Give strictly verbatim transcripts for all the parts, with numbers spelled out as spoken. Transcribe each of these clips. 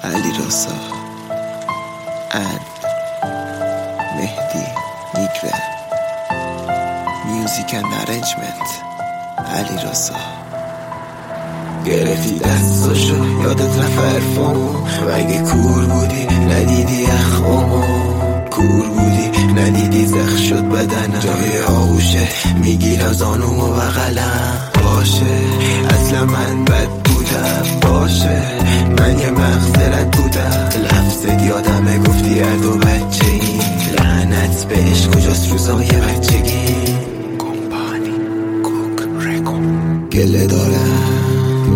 علی رسا and مهدی نیگره. میوزیک اند ارنجمنت علی رسا. گرفتی دستاشو یادت رفت حرفامو و اگه کور بودی ندیدی اخمامو، کور بودی ندیدی زخ شد بدنم، جای آغوشه میگیرم زانوم و بغلم. باشه اصلا من بد بودم، باشه من یه مغزرت بودم، لفظت یادمه گفتی ارد و بچه این لعنت بهش کجاست روزای بچگی. کمپانی کوک رکو گله دارم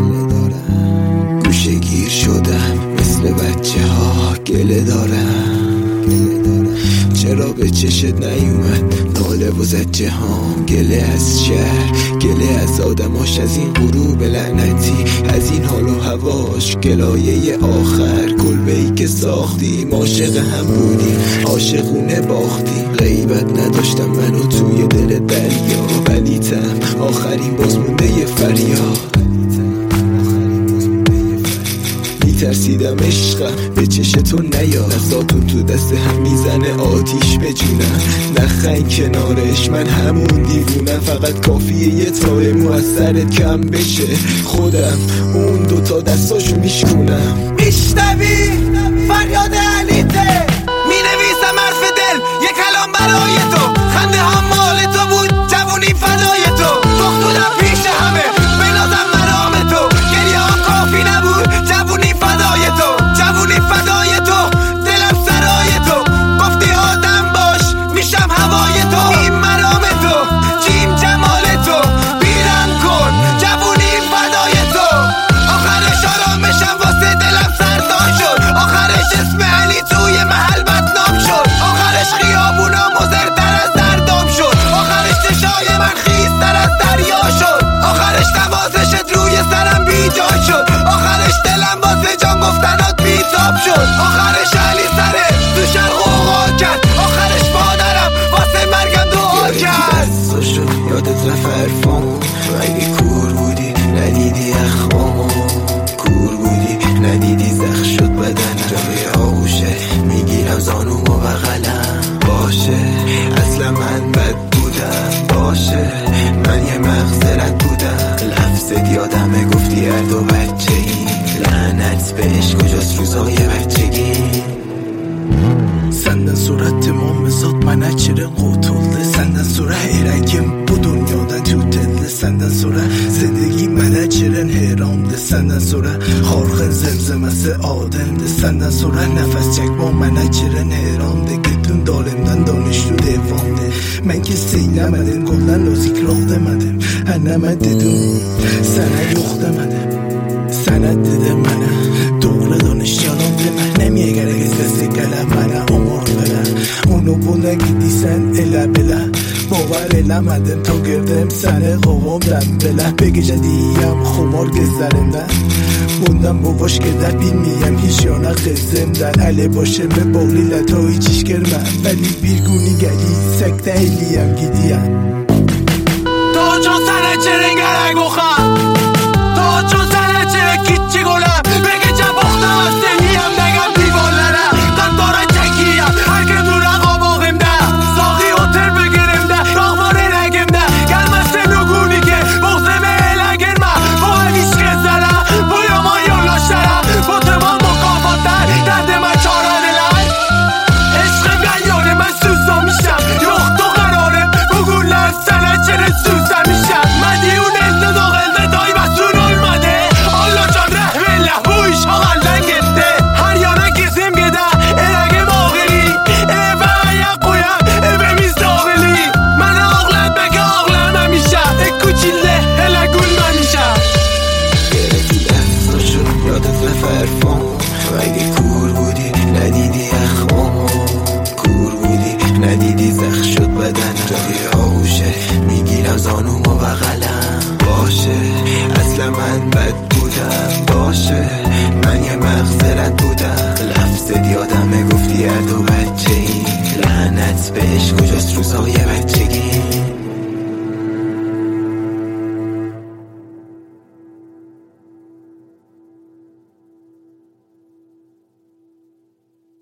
گوشه گیر شدم مثل بچه ها، گله دارم چرا به چشت نیومد ناله و زجه هام. گله از شهر، گله از آدماش، از این غروب لعنتی، از این حال و هواش، گلایه آخر کلبه‌ای که ساختیم. عاشق هم بودیم عاشقونه باختیم، غیبت نداشتم منو توی دل دریا، ولیتم آخرین بازمونده ی فریاد. ترسیدم عشقم به چش تو نیاد، دستاتون تو دست هم میزنه آتیش به جونم، نخن کنارش من همون دیوونم، فقط کافیه یه تای مو از سرت کم بشه، خودم اون دوتا دستاشو میشکونم. میشنوی فریاد علیته، مینویسم حرف دل یه کلام برای تو، خنده هم مال تو بود جوونی فدای تو، دختودم پیش همه بنازم مرام تو، گریه هم کافی نبود جوونی فدای تو، جوونی فدای تو، دلم سرای تو، گفتی آدم باش میشم هوای تو، این مرام تو جیم جمال تو، بیرم کن جوونی فدای تو، آخرش آرامشم واسه دلم سردان شد، آخرش اسم علی توی محل بدنام شد، آخرش خیابونا مزرتر از دردام شد، آخرش چشای من خیزتر از دریا شد، آخرش نوازشت روی سرم بیجا شد، آخرش دلم واسه جان گفتنات بیتاب شد، آخرش علی سره تو شرق اوقا کرد، آخرش مادرم واسه مرگم دعا کرد. دستاشو یادت رفت حرفامو و اگه کور بودی ندیدی اخمامو، کور بودی ندیدی زخ شد بدنم، جای آغوشه میگیرم زانوم و بغلم. باشه اصلا من بد بودم، باشه من یه مغزرت بودم، لفظت یادمه گفتی ارد و بچه این لعنت بهش کجاست روزای بچگی. Senden sonra tamam zat bana çiren kurtuldu, senden sonra herangim bu dünyadan tuteldi, senden sonra zendegi bana çiren heramdı, senden sonra harkın zemzemesi ademdi, senden sonra nefes çekmem bana çiren heramdı, gittim dalimden danıştı devamdı, ben ki seylemedim golden o zikrah demedim, anneme dedim sana yok demedim, sana dedim bana doğru danış canım deme, nemiye gerek istesi gelem bana umur veren, onu buna gidiysen ele bile, باور eləmədim ta gördüm səni qovumdan belə, bir gecə deyəm xumar gözlərimdən, bundan bu boş gedər bilməyəm hiç yana qızımdan, əli başımı bağlıyla ta hiç iş görməm, vəli bir günü gəlirsək də eləyəm gidiyəm. تو چون سنه چرین گرک بخم، تو چون سنه چرین کچی گلم، بگه چه بختم از سنیم نگم دیوالرم، دن داره چکیم هر که دو رقاباقیم ده، ساقی اوتر بگیریم ده، راغماری رگیم ده، gelmezse nuguni که بغزم ایلگیر من، bu ev işke zere, bu yaman yollaşlara, bu tımam mukafatlar, derdi من çareliler. Eşkim ben yolu ben süzlamışım, yoktu kararım, bugünler sene çerin süzlemişim, Mediun elde dağ elde daymasın olmadı, Allah can rahmeyle bu iş halalden gitti, her yana gizim gider, elegim ağırı, eve ayak koyar, evimiz dağılı, ben ağlar belki ağlamamışım, ek kuçille hele gülmemişim. گرفتی دستاشو یادت رفت حرفامو و اگه کور بودی ندیدی اخمامو، کور بودی ندیدی زخ شد بدنم، جای آغوشه میگیرم زانوم و بغلم. باشه اصلا من بد بودم، باشه من یه مغزرت بودم، لفظت یادمه گفتی ارد و بچه این لعنت بهش کجاست روزای